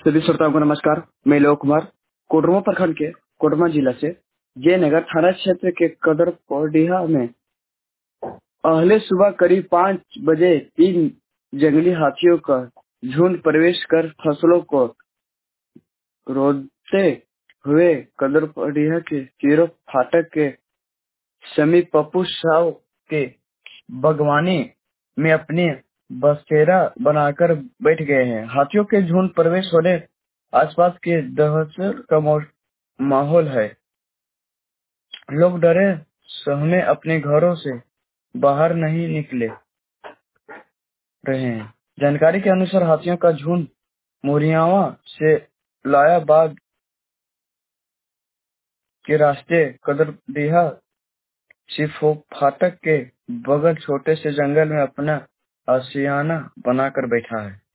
सभी श्रोताओं को नमस्कार। मैं लोक कुमार कोडरमा प्रखंड के कोडरमा जिला से जयनगर थाना क्षेत्र के कदर पौडिया में पहले सुबह करीब 5 बजे 3 जंगली हाथियों का झुंड प्रवेश कर फसलों को रोकते हुए कदर पौडिया के चीरो फाटक के समीप पप्पू साव के बागवानी में अपने बसेरा बनाकर बैठ गए हैं। हाथियों के झुंड प्रवेश होने आसपास के दहशत का माहौल है। लोग डरे सहमे अपने घरों से बाहर नहीं निकले रहे हैं। जानकारी के अनुसार हाथियों का झुंड मोरियावा से लायाबाग के रास्ते कदरडीहा सिफो फाटक के बगल छोटे से जंगल में अपना आशियाना बनाकर बैठा है।